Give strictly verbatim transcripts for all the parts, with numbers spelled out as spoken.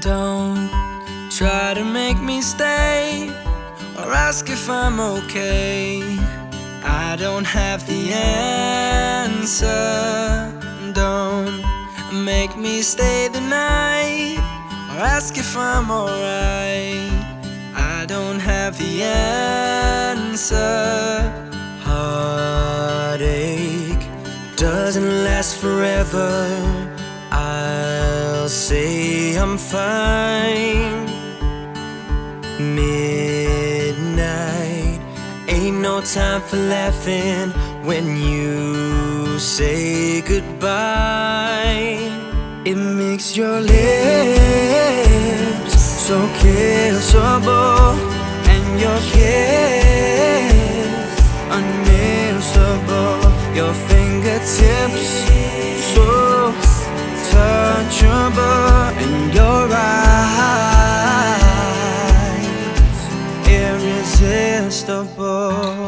Don't try to make me stay or ask if I'm okay. I don't have the answer. Don't make me stay the night or ask if I'm alright. I don't have the answer. Heartache doesn't last forever. I'll say I'm fine. Midnight ain't no time for laughing when you say goodbye. It makes your lips so kissable and your kiss unmissable. Your fingertips so touchable and your eyes irresistible.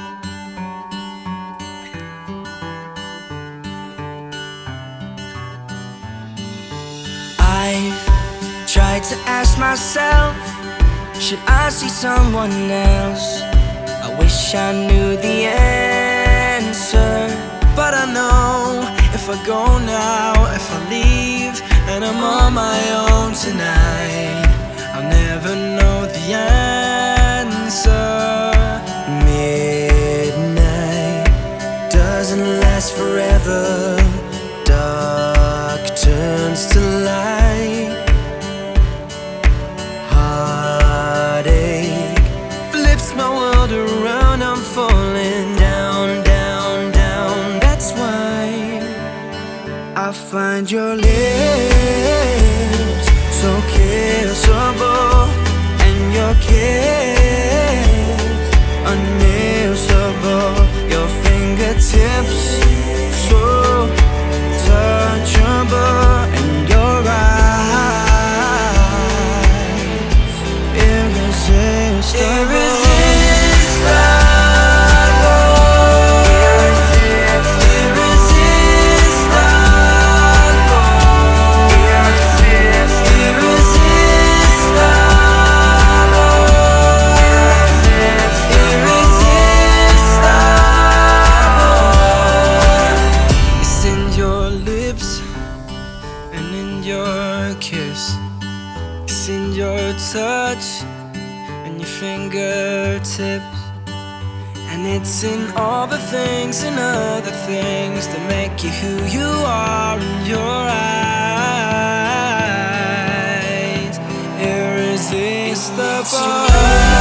I've tried to ask myself, should I see someone else? I wish I knew the answer, but I know if I go now, if I leave and I'm on my own tonight, I'll never know the answer. Midnight doesn't last forever. Dark turns to light. Heartache flips my world around. I'm falling down, down, down. That's why I find your lips so kissable and your kiss unmissable. Your fingertips so touchable and your eyes irresistible. It's in your touch and your fingertips, and it's in all the things and other things that make you who you are in your eyes. Irresistible.